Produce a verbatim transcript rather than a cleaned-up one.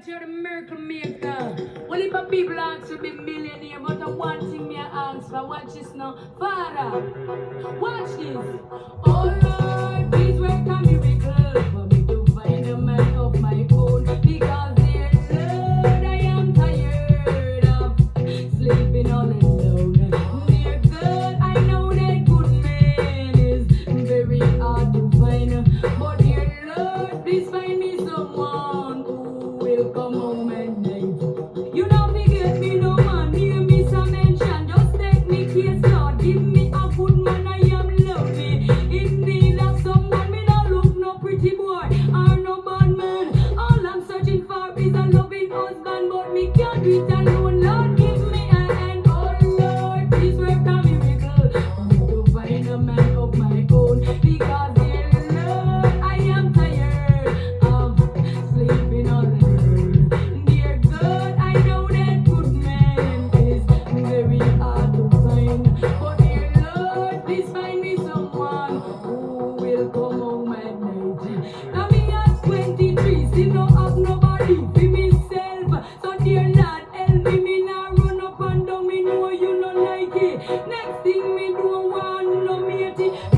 God, you're the miracle maker. Well, if a people ask to be millionaire, but I one thing me I ask for, watch this now. Father, watch this. Oh Lord, please work a miracle for me to find a man of my own. Because dear Lord, I am tired of sleeping all alone. Dear God, I know that good man is very hard to find. But dear Lord, please find me someone who will come home at night. You don't forget me no man, near me some mention. Just take me case, Lord, give me a good man, I am lonely. In need of someone, me not look no pretty boy or no bad man. All I'm searching for is a loving husband, but me can't do it alone. Lord, give me a hand, oh Lord, please work a miracle for me to find a man of my own. Because dear Lord, I am tired of sleeping all alone. Dear God, I know that good man is very hard to find. But dear Lord, please find me someone who will come home at night. Now me at twenty-three, still no have nobody for myself. So dear Lord, help me, me now run up and down, me know you no like it. Next thing me don't want no matey,